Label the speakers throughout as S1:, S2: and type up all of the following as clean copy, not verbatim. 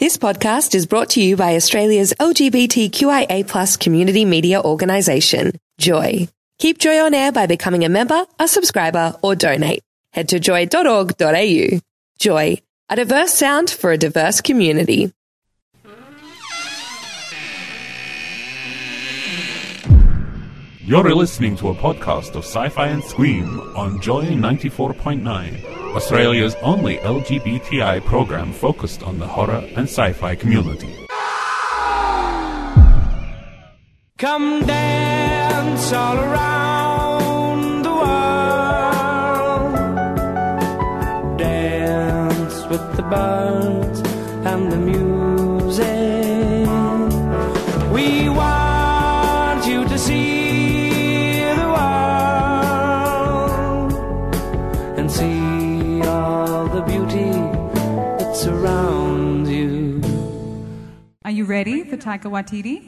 S1: This podcast is brought to you by Australia's LGBTQIA+ community media organisation, Joy. Keep Joy on air by becoming a member, a subscriber, or donate. Head to joy.org.au. Joy, a diverse sound for a diverse community.
S2: You're listening to a podcast of Sci-Fi and Scream on Joy 94.9, Australia's only LGBTI program focused on the horror and sci-fi community.
S3: Come dance all around the world. Dance with the birds and the music. We want you to see the world and see all the beauty that surrounds you.
S4: Are you ready for Taika Waititi?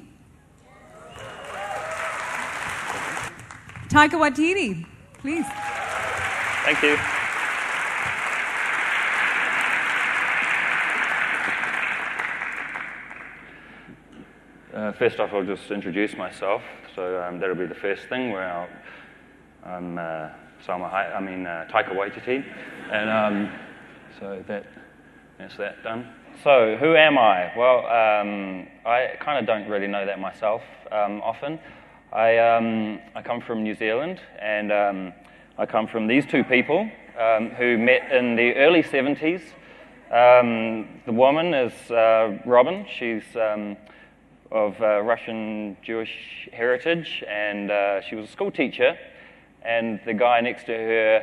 S4: Taika Waititi, please.
S5: Thank you. First off, I'll just introduce myself. So that'll be the first thing where I'm Taika Waititi, and so that's that done. So who am I? Well, I kind of don't really know that myself often. I come from New Zealand, and I come from these two people who met in the early 70s. The woman is Robin. She's of Russian Jewish heritage, and she was a school teacher. And the guy next to her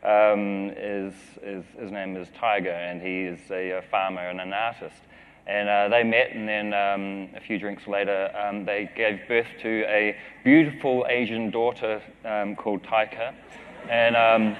S5: his name is Tiger, and he is a farmer and an artist. And they met, and then a few drinks later, they gave birth to a beautiful Asian daughter called Taika. And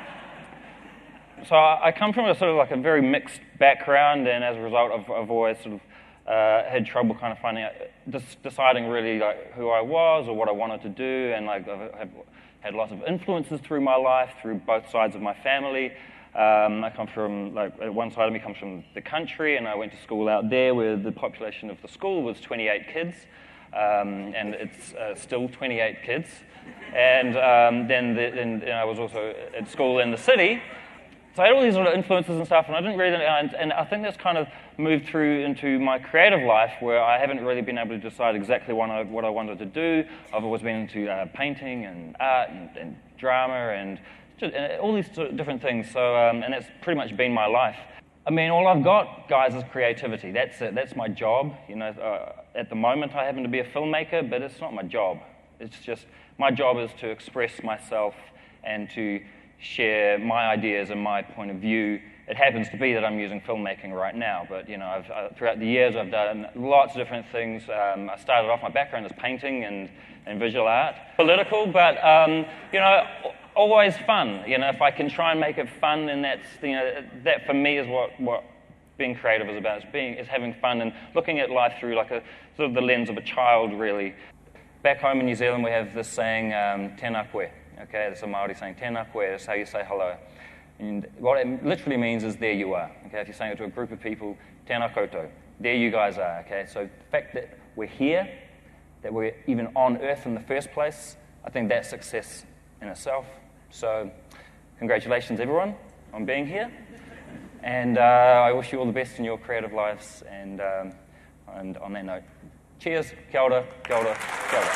S5: so I come from a sort of like a very mixed background, and as a result, I've always sort of had trouble kind of finding out, deciding really like who I was or what I wanted to do, and like I've had lots of influences through my life, through both sides of my family. I come from, one side of me comes from the country, and I went to school out there where the population of the school was 28 kids, and it's still 28 kids. And then I was also at school in the city, so I had all these sort of influences and stuff, and I didn't really, and I think that's kind of moved through into my creative life, where I haven't really been able to decide exactly what I wanted to do. I've always been into painting and art and drama and all these sort of different things, so and that's pretty much been my life. I mean, all I've got, guys, is creativity. That's it. That's my job. You know, at the moment, I happen to be a filmmaker, but it's not my job. It's just my job is to express myself and to share my ideas and my point of view. It happens to be that I'm using filmmaking right now, but you know, I've throughout the years I've done lots of different things. I started off, my background is painting and visual art, political, but you know, always fun. You know, if I can try and make it fun, then that's, you know, that for me is what being creative is about. Is having fun and looking at life through like a sort of the lens of a child, really. Back home in New Zealand, we have this saying, tēnā koe. Okay, that's a Māori saying, tēnā koe. That's how you say hello. And what it literally means is, there you are. Okay, if you're saying it to a group of people, tēnā koutou. There you guys are. Okay, so the fact that we're here, that we're even on Earth in the first place, I think that's success in itself. So, congratulations everyone on being here, and I wish you all the best in your creative lives. And on that note, cheers, kia ora, kia ora, kia ora.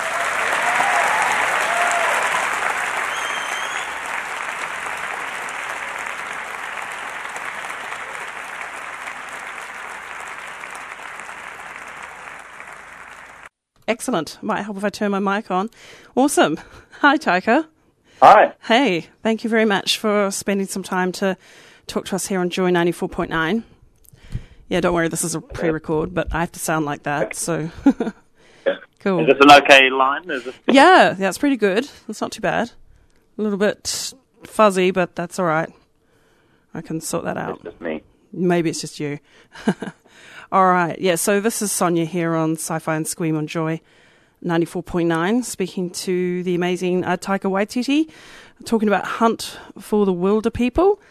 S6: Excellent. Might help if I turn my mic on. Awesome. Hi, Taika.
S5: Hi.
S6: Hey, thank you very much for spending some time to talk to us here on Joy 94.9. Yeah, don't worry, this is a pre-record, but I have to sound like that, so cool.
S5: Is this an okay line?
S6: Yeah, it's pretty good. It's not too bad. A little bit fuzzy, but that's all right. I can sort that out.
S5: It's just me.
S6: Maybe it's just you. All right, yeah, so this is Sonia here on Sci-Fi and Scream on Joy 94.9, speaking to the amazing Taika Waititi, talking about Hunt for the Wilder People.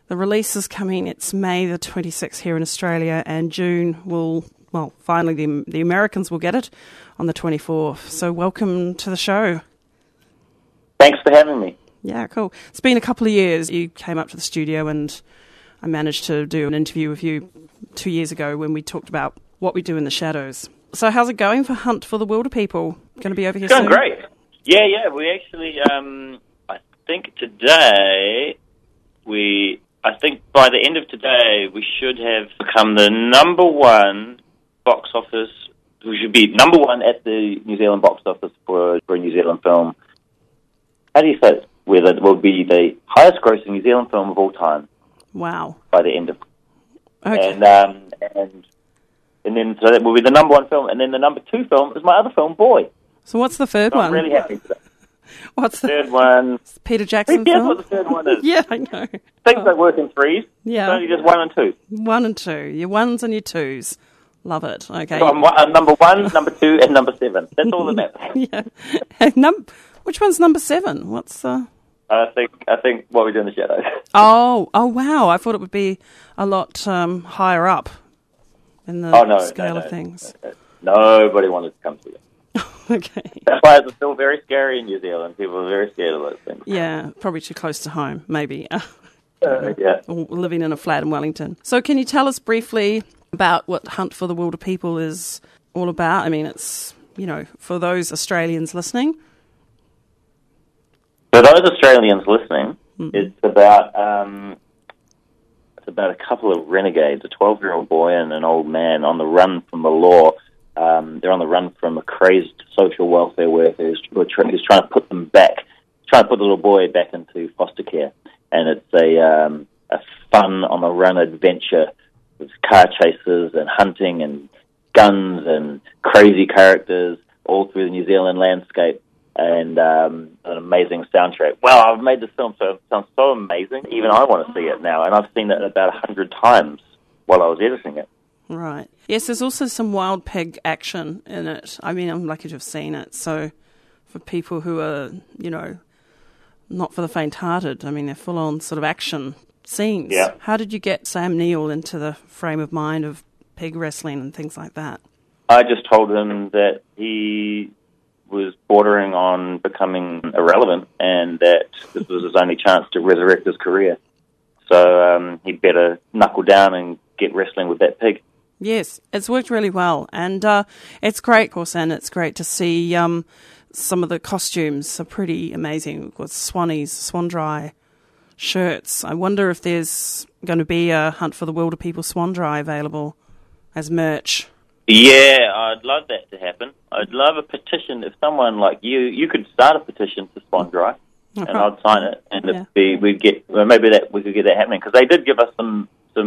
S6: The release is coming, it's May the 26th here in Australia, and June finally the Americans will get it on the 24th. So welcome to the show.
S7: Thanks for having me.
S6: Yeah, cool. It's been a couple of years. You came up to the studio and I managed to do an interview with you 2 years ago when we talked about what we do in the shadows. So how's it going for Hunt for the Wilder People? Going to be over here soon?
S7: It's going great. Yeah. We actually, I think today, I think by the end of today, we should have become the number one box office. We should be number one at the New Zealand box office for a New Zealand film. How do you say it? Whether it will be the highest grossing New Zealand film of all time.
S6: Wow.
S7: By the end of...
S6: Okay.
S7: And then so that will be the number one film. And then the number two film is my other film, Boy.
S6: So what's the third one?
S7: I'm really happy with that.
S6: What's the
S7: third one?
S6: Peter Jackson
S7: Guess
S6: film?
S7: what the third one is?
S6: Yeah, I know.
S7: Things don't work in threes.
S6: Yeah.
S7: It's only just one and two.
S6: 1 and 2. Your ones and your twos. Love it. Okay.
S7: So I'm number one, number two, and number seven. That's all that matters.
S6: Yeah. Which one's number 7? What's
S7: I think What We Do in the Shadows.
S6: Oh wow! I thought it would be a lot higher up in the scale of things.
S7: Nobody wanted to come to it.
S6: Okay.
S7: That's why it's still very scary in New Zealand. People are very scared of those things.
S6: Yeah, probably too close to home, maybe.
S7: Yeah.
S6: Or living in a flat in Wellington. So can you tell us briefly about what Hunt for the Wilder People is all about? I mean, it's, for those Australians listening.
S7: For those Australians listening, it's about a couple of renegades, a 12-year-old boy and an old man on the run from the law. They're on the run from a crazed social welfare worker who's trying to put the little boy back into foster care. And it's a fun on-the-run adventure with car chases and hunting and guns and crazy characters all through the New Zealand landscape. And an amazing soundtrack. Wow, I've made this film so it sounds so amazing. Even I want to see it now, and I've seen it about 100 times while I was editing it.
S6: Right. Yes, there's also some wild pig action in it. I mean, I'm lucky to have seen it. So for people who are, not for the faint-hearted, I mean, they're full-on sort of action scenes.
S7: Yeah.
S6: How did you get Sam Neill into the frame of mind of pig wrestling and things like that?
S7: I just told him that he was bordering on becoming irrelevant and that this was his only chance to resurrect his career. So he'd better knuckle down and get wrestling with that pig.
S6: Yes, it's worked really well. And it's great, of course, and it's great to see some of the costumes are pretty amazing. We've got Swannies, Swan-Dry shirts. I wonder if there's going to be a Hunt for the Wilder People Swan-Dry available as merch.
S7: Yeah, I'd love that to happen. I'd love a petition. If someone like you could start a petition to Swan-Dry, and I'd sign it, and maybe we could get that happening, because they did give us some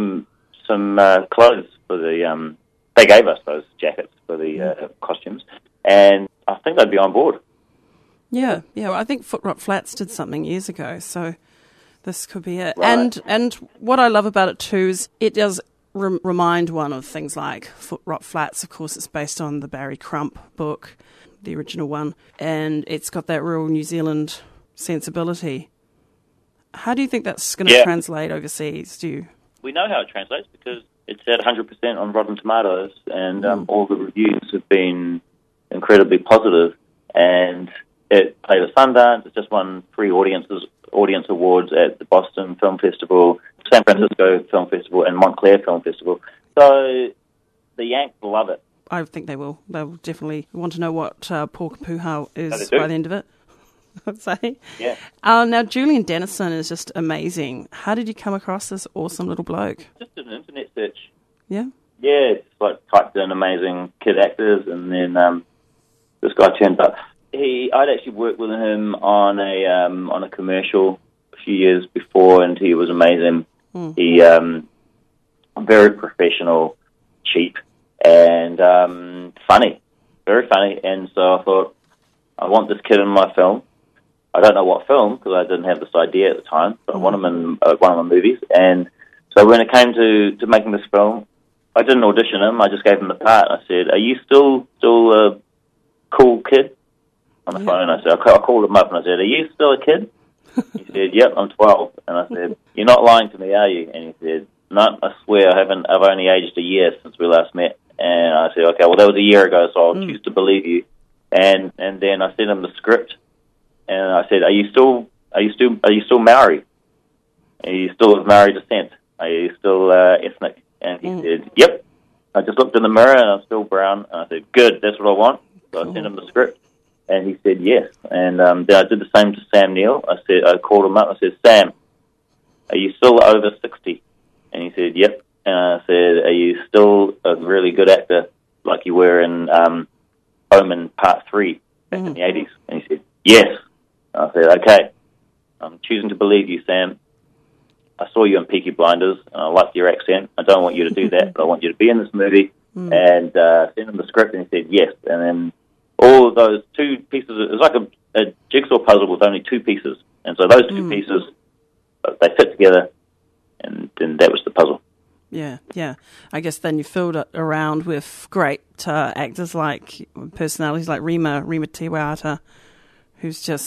S7: clothes for the. They gave us those jackets for the costumes, and I think they'd be on board.
S6: Yeah. Well, I think Foot Rot Flats did something years ago, so this could be it.
S7: Right.
S6: And what I love about it too is it does remind one of things like Foot Rot Flats. Of course, it's based on the Barry Crump book, the original one, and it's got that real New Zealand sensibility. How do you think that's going to translate overseas?
S7: We know how it translates because it's at 100% on Rotten Tomatoes, and all the reviews have been incredibly positive. And it played at Sundance. It's just won 3 audience awards at the Boston Film Festival, San Francisco Film Festival, and Montclair Film Festival. So the Yanks love it.
S6: I think they will. They'll definitely want to know what Pork Puha is by the end of it, I'd say.
S7: Yeah.
S6: Now, Julian Dennison is just amazing. How did you come across this awesome little bloke?
S7: Just an internet search.
S6: Yeah?
S7: Yeah, it's typed in amazing kid actors, and then this guy turned up. I'd actually worked with him on a commercial a few years before, and he was amazing. He very professional, cheap, and funny, very funny. And so I thought, I want this kid in my film. I don't know what film, because I didn't have this idea at the time, but I want him in one of my movies. And so when it came to making this film, I didn't audition him. I just gave him the part. I said, "Are you still a cool kid?" On the phone, I called him up and I said, "Are you still a kid?" He said, "Yep, I'm 12." And I said, "You're not lying to me, are you?" And he said, "No, I swear I haven't. I've only aged a year since we last met." And I said, "Okay, well that was a year ago, so I'll choose to believe you." And then I sent him the script, and I said, "Are you still Maori? Are you still of Maori descent? Are you still ethnic?" And he said, "Yep." I just looked in the mirror, and I'm still brown. And I said, "Good, that's what I want." So I sent him the script, and he said yes. And then I did the same to Sam Neill. I called him up. I said, "Sam, are you still over 60? And he said, "Yep." And I said, "Are you still a really good actor like you were in Omen Part 3 back in the 80s? And he said, "Yes." I said, "Okay, I'm choosing to believe you, Sam. I saw you in Peaky Blinders, and I liked your accent. I don't want you to do that, but I want you to be in this movie." And sent him the script, and he said yes. And then all of those two pieces, it was like a jigsaw puzzle with only two pieces. And so those two pieces, they fit together, and then that was the puzzle.
S6: Yeah, yeah. I guess then you filled it around with great actors personalities like Rima Tiwata, who's just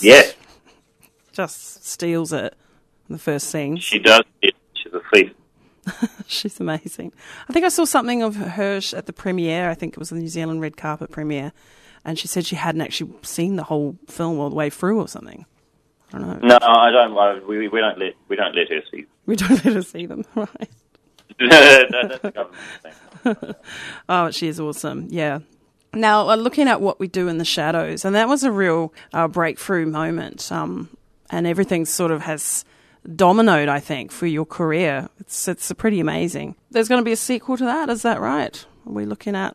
S6: steals it in the first scene.
S7: She does. Yeah, she's a thief.
S6: She's amazing. I think I saw something of her at the premiere. I think it was the New Zealand red carpet premiere, and she said she hadn't actually seen the whole film all the way through or something. I don't know.
S7: No, I don't. We don't let her see.
S6: We don't let her see them, right?
S7: That's a government thing.
S6: Oh, she is awesome. Yeah. Now, looking at What We Do in the Shadows, and that was a real breakthrough moment, and everything sort of has dominoed, I think, for your career. It's pretty amazing. There's going to be a sequel to that, is that right? Are we looking at?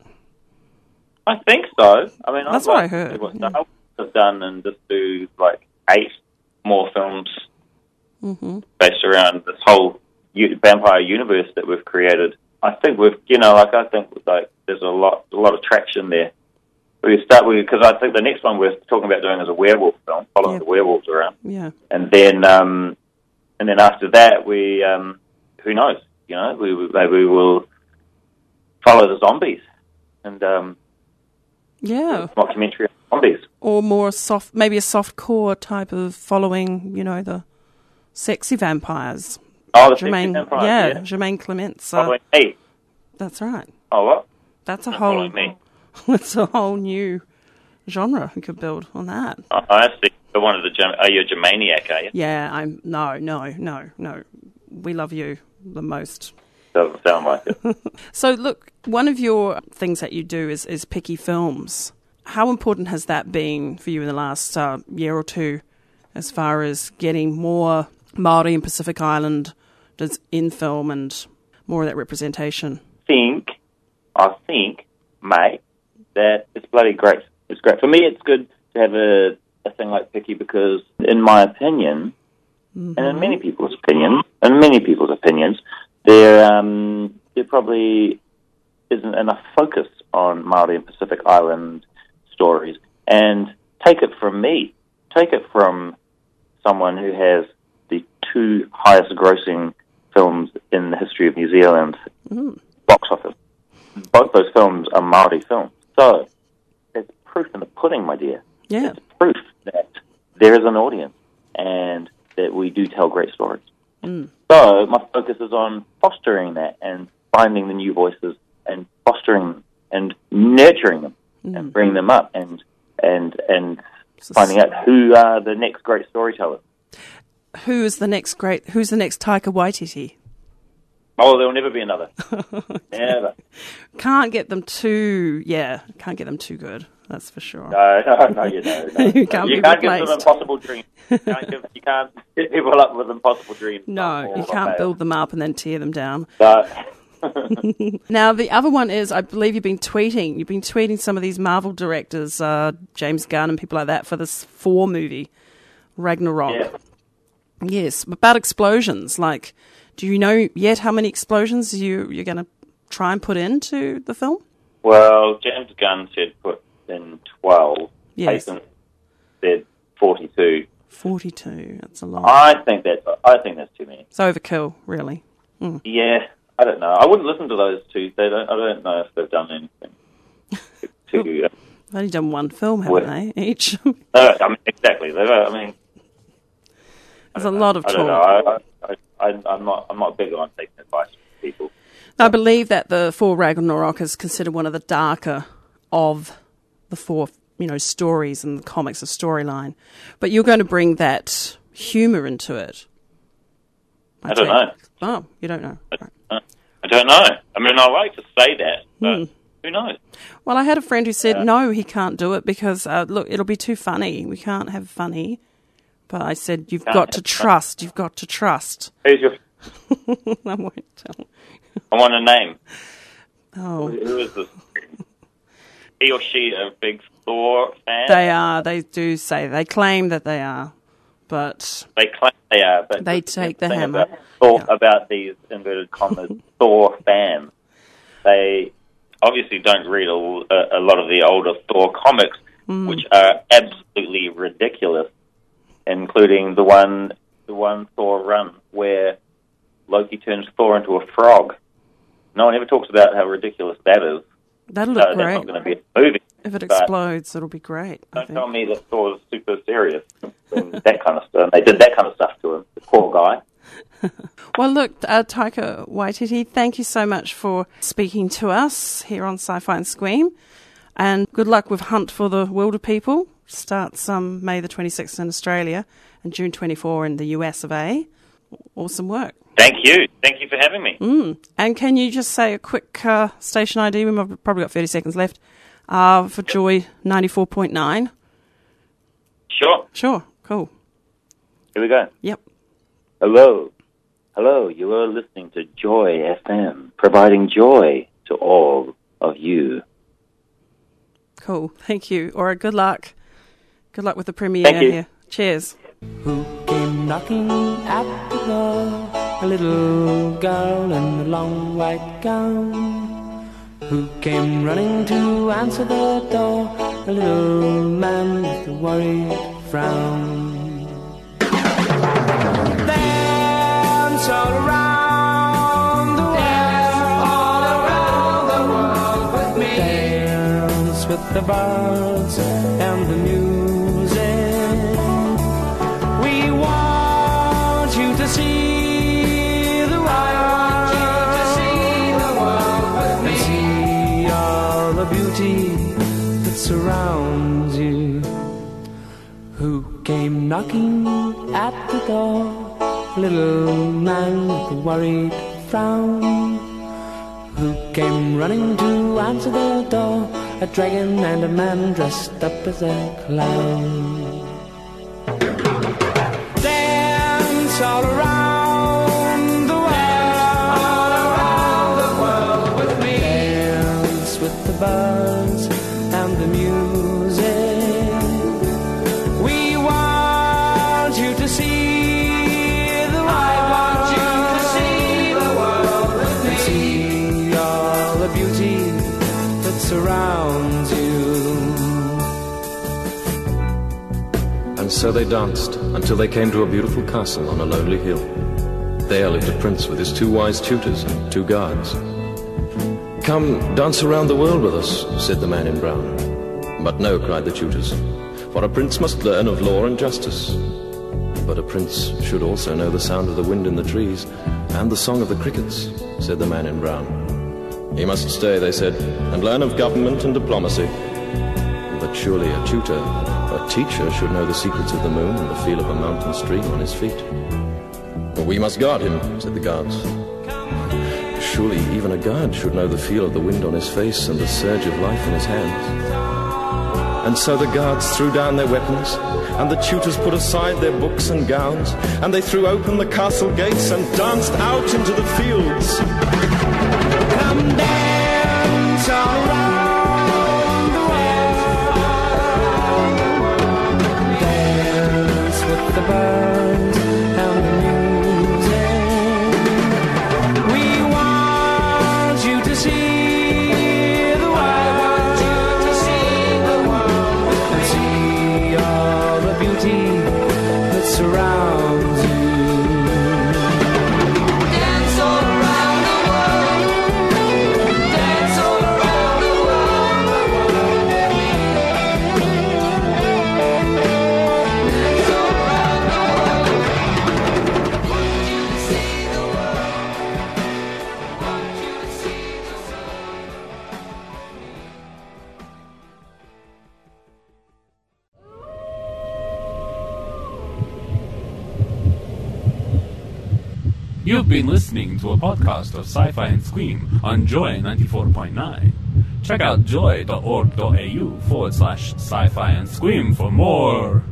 S7: I think so. I mean,
S6: that's what I heard.
S7: What Star Wars have done, and just do like 8 more films based around this whole vampire universe that we've created. I think there's a lot of traction there. We start with, because I think the next one we're talking about doing is a werewolf film, following the werewolves around.
S6: Yeah.
S7: And then after that, we who knows? You know, maybe we will follow the zombies and documentary on zombies,
S6: or more soft, maybe a soft core type of following. You know, the sexy vampires.
S7: Oh, the
S6: Jermaine,
S7: sexy vampires. Yeah,
S6: Jermaine Clements.
S7: Following me.
S6: That's right.
S7: Oh, what?
S6: That's a whole. It's a whole new genre we could build on that.
S7: I see. One of the. Are you a Germaniac? Are you?
S6: Yeah, I'm. No. We love you the most.
S7: Doesn't sound like it.
S6: So, look, one of your things that you do is Picky Films. How important has that been for you in the last year or two, as far as getting more Māori and Pacific Islanders in film and more of that representation? I think, mate, that it's bloody great. It's great. For me, it's good to have a thing like Picky because, in my opinion, and in many people's opinions, there probably isn't enough focus on Māori and Pacific Island stories. And take it from me. Take it from someone who has the 2 highest grossing films in the history of New Zealand box office. Both those films are Māori films. So, it's proof in the pudding, my dear. Yeah.
S7: It's proof that there is an audience and that we do tell great stories. So, my focus is on fostering that and finding the new voices and fostering them and nurturing them and bringing them up and finding out who are the next great storytellers.
S6: Who's the next Taika Waititi?
S7: Oh, there will never be another. Never.
S6: Can't get them too good. That's for sure.
S7: No, you know. No.
S6: You can't
S7: give them impossible dreams. You can't hit people up with impossible dreams.
S6: No, you can't build them up and then tear them down.
S7: No.
S6: Now, the other one is, I believe you've been tweeting some of these Marvel directors, James Gunn and people like that, for this 4 movie, Ragnarok.
S7: Yeah.
S6: Yes, about explosions. Like, do you know yet how many explosions you're going to try and put into the film?
S7: Well, James Gunn said put in 12.
S6: Yes.
S7: Payton said 42.
S6: 42. That's a lot.
S7: I think that's too many.
S6: It's overkill, really.
S7: Yeah, I don't know. I wouldn't listen to those two. I don't know if they've done anything to.
S6: They've only done one film, haven't they? Each.
S7: No, exactly.
S6: There's a lot of talk.
S7: I I'm not big on taking advice from people.
S6: I believe that the Thor Ragnarok is considered one of the darker of the four, stories in the comics, of storyline. But you're going to bring that humour into it.
S7: I don't know.
S6: Oh, you don't know.
S7: I don't know. I mean, I like to say that, but who knows?
S6: Well, I had a friend who said, no, he can't do it because, look, it'll be too funny. We can't have funny. But I said, you've got to trust. You've got to trust.
S7: Who's your...
S6: I won't tell.
S7: I want a name.
S6: Oh.
S7: Who is this? He or she a big Thor fan?
S6: They are. They do say. They claim that they are. But
S7: they claim they are, but
S6: they take the hammer.
S7: About these inverted commas Thor fans, they obviously don't read a lot of the older Thor comics, which are absolutely ridiculous, including the one Thor run where Loki turns Thor into a frog. No one ever talks about how ridiculous that is.
S6: That'll look great.
S7: That's not going to be a movie.
S6: If it explodes, it'll be great.
S7: Don't tell me that Thor's super serious and that kind of stuff. They did that kind of stuff to him, the poor guy.
S6: Well, look, Taika Waititi, thank you so much for speaking to us here on Sci-Fi and Squeam. And good luck with Hunt for the Wilder People. Starts May the 26th in Australia and June 24 in the US of A. Awesome work.
S7: Thank you. Thank you for having me.
S6: And can you just say a quick station ID? We've probably got 30 seconds left. For Joy 94.9. Sure. Cool.
S7: Here we go.
S6: Yep.
S7: Hello, you are listening to Joy FM, providing joy to all of you.
S6: Cool. Thank you. All right, good luck. Good luck with the premiere
S7: Thank you.
S6: here. Cheers.
S3: Who came knocking at the door? A little girl in a long white gown. Who came running to answer the door? A little man with a worried frown. Dance all around the world with me. Dance with the birds and the music. We want you to see the world with me. And see all the beauty that surrounds you. Who came knocking at the door? A little man with a worried frown. Who came running to answer the door? A dragon and a man dressed up as a clown. Dance all around the world with me. Dance with the birds and the music. We want you to see the world. I want you to see the world with me. See all the beauty that surrounds you.
S8: And so they danced until they came to a beautiful castle on a lonely hill. There lived a prince with his 2 wise tutors and 2 guards. "Come, dance around the world with us," said the man in brown. But no, cried the tutors, for a prince must learn of law and justice. But a prince should also know the sound of the wind in the trees and the song of the crickets, said the man in brown. He must stay, they said, and learn of government and diplomacy. But surely a tutor, a teacher, should know the secrets of the moon and the feel of a mountain stream on his feet. Well, we must guard him, said the guards. Surely even a guard should know the feel of the wind on his face and the surge of life in his hands. And so the guards threw down their weapons, and the tutors put aside their books and gowns, and they threw open the castle gates and danced out into the fields.
S3: Come dance all around the world. Dance with the birds and the music. We want you to see the world. I want you to see the world and see all the beauty that surrounds you. Dance all around the world. Dance all around the
S2: You've been listening to a podcast of Sci-Fi and Scream on Joy 94.9. Check out joy.org.au/sci-fi and scream for more.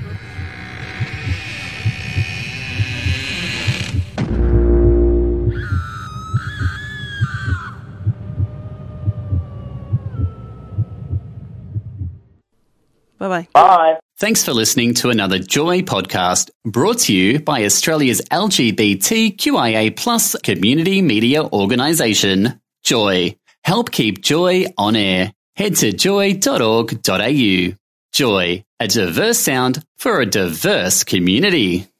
S6: Bye-bye.
S7: Bye.
S9: Thanks for listening to another Joy podcast brought to you by Australia's LGBTQIA+ community media organisation, Joy. Help keep Joy on air. Head to joy.org.au. Joy, a diverse sound for a diverse community.